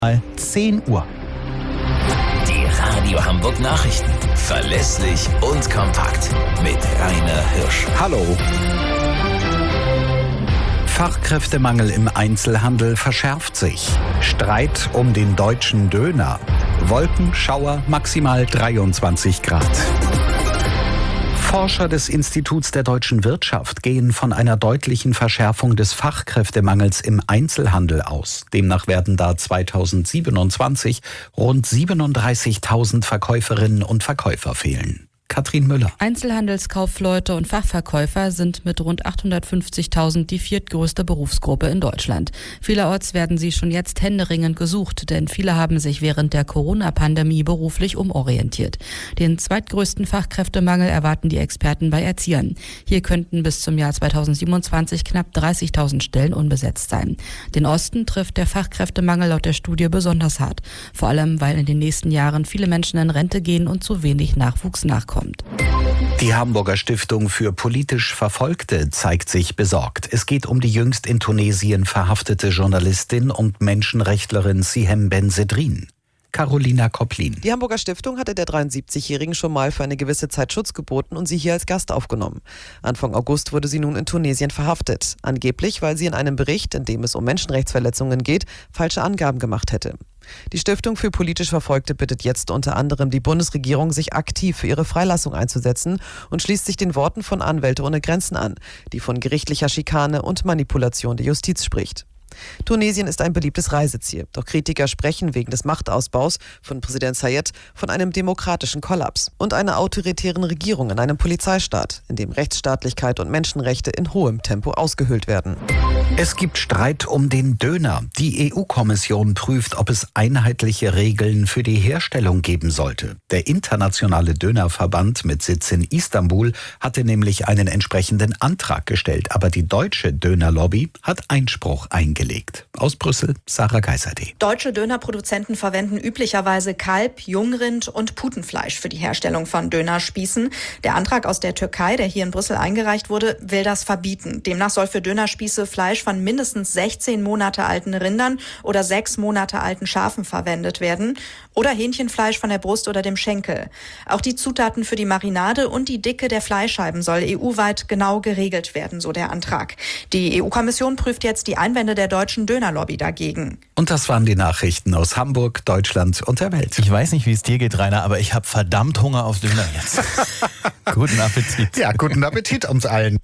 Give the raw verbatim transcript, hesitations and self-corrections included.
zehn Uhr. Die Radio Hamburg Nachrichten. Verlässlich und kompakt. Mit Rainer Hirsch. Hallo. Fachkräftemangel im Einzelhandel verschärft sich. Streit um den deutschen Döner. Wolkenschauer, maximal dreiundzwanzig Grad. Forscher des Instituts der deutschen Wirtschaft gehen von einer deutlichen Verschärfung des Fachkräftemangels im Einzelhandel aus. Demnach werden da zweitausendsiebenundzwanzig rund siebenunddreißigtausend Verkäuferinnen und Verkäufer fehlen. Katrin Müller. Einzelhandelskaufleute und Fachverkäufer sind mit rund achthundertfünfzigtausend die viertgrößte Berufsgruppe in Deutschland. Vielerorts werden sie schon jetzt händeringend gesucht, denn viele haben sich während der Corona-Pandemie beruflich umorientiert. Den zweitgrößten Fachkräftemangel erwarten die Experten bei Erziehern. Hier könnten bis zum Jahr zweitausendsiebenundzwanzig knapp dreißigtausend Stellen unbesetzt sein. Den Osten trifft der Fachkräftemangel laut der Studie besonders hart. Vor allem, weil in den nächsten Jahren viele Menschen in Rente gehen und zu wenig Nachwuchs nachkommt. Die Hamburger Stiftung für politisch Verfolgte zeigt sich besorgt. Es geht um die jüngst in Tunesien verhaftete Journalistin und Menschenrechtlerin Sihem Bensedrin. Carolina Kopplin. Die Hamburger Stiftung hatte der dreiundsiebzigjährigen schon mal für eine gewisse Zeit Schutz geboten und sie hier als Gast aufgenommen. Anfang August wurde sie nun in Tunesien verhaftet. Angeblich, weil sie in einem Bericht, in dem es um Menschenrechtsverletzungen geht, falsche Angaben gemacht hätte. Die Stiftung für politisch Verfolgte bittet jetzt unter anderem die Bundesregierung, sich aktiv für ihre Freilassung einzusetzen und schließt sich den Worten von Anwälte ohne Grenzen an, die von gerichtlicher Schikane und Manipulation der Justiz spricht. Tunesien ist ein beliebtes Reiseziel, doch Kritiker sprechen wegen des Machtausbaus von Präsident Sayed von einem demokratischen Kollaps und einer autoritären Regierung in einem Polizeistaat, in dem Rechtsstaatlichkeit und Menschenrechte in hohem Tempo ausgehöhlt werden. Es gibt Streit um den Döner. Die E U-Kommission prüft, ob es einheitliche Regeln für die Herstellung geben sollte. Der internationale Dönerverband mit Sitz in Istanbul hatte nämlich einen entsprechenden Antrag gestellt, aber die deutsche Dönerlobby hat Einspruch eingelegt. Aus Brüssel, Sarah Geiserde. Deutsche Dönerproduzenten verwenden üblicherweise Kalb, Jungrind und Putenfleisch für die Herstellung von Dönerspießen. Der Antrag aus der Türkei, der hier in Brüssel eingereicht wurde, will das verbieten. Demnach soll für Dönerspieße Fleisch von mindestens sechzehn Monate alten Rindern oder sechs Monate alten Schafen verwendet werden oder Hähnchenfleisch von der Brust oder dem Schenkel. Auch die Zutaten für die Marinade und die Dicke der Fleischscheiben soll E U-weit genau geregelt werden, so der Antrag. Die E U-Kommission prüft jetzt die Einwände der deutschen Dönerlobby dagegen. Und das waren die Nachrichten aus Hamburg, Deutschland und der Welt. Ich weiß nicht, wie es dir geht, Rainer, aber ich habe verdammt Hunger auf Döner jetzt. Guten Appetit. Ja, guten Appetit uns allen.